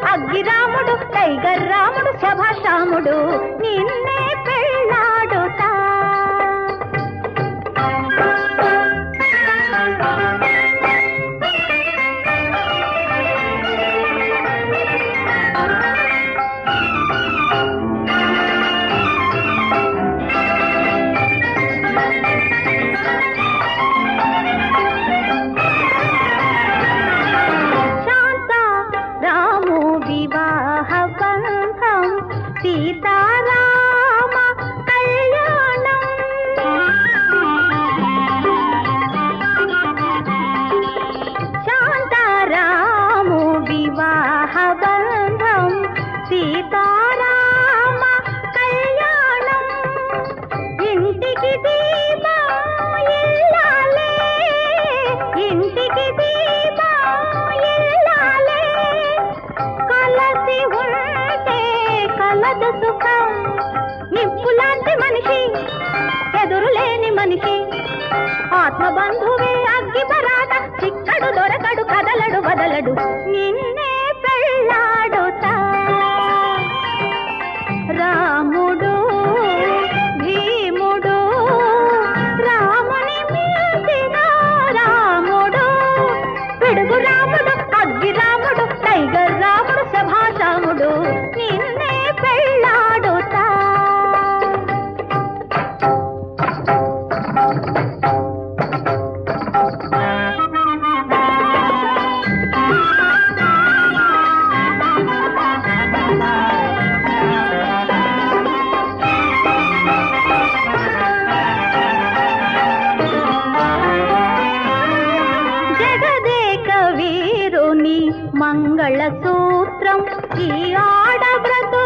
Aggiramudu tiger రాముడు శభాష్ రాముడు నిన్నే పెళ్ళాడుతా. వివాహ బంధం సీతారామ కళ్యాణం. శాంతారాము వివాహ బంధం సీతారామ కళ్యాణం. ఇంటికి దీపం ఇల్లాలే, ఇంటికి దీపం ఇల్లాలే. కలసి ఉంటే కలదు సుఖం. నిప్పులాంటి మనిషి ఎదురులేని మనిషి ఆత్మబంధువే అగ్గి పరాట. చిక్కడు దొరకడు కదలడు వదలడు నిన్నే పెళ్ళాడుతా. రాముడు భీముడు రాముని మిల్చిన రాముడు. పిడుగు రాముడు అగ్గి రాముడు టైగర్ రాముడు శభాష్ రాముడు నిన్నే పెళ్ళాడుతా. జగదేక వీరుని మంగళ సూత్రం ఈ ఆడవ్రత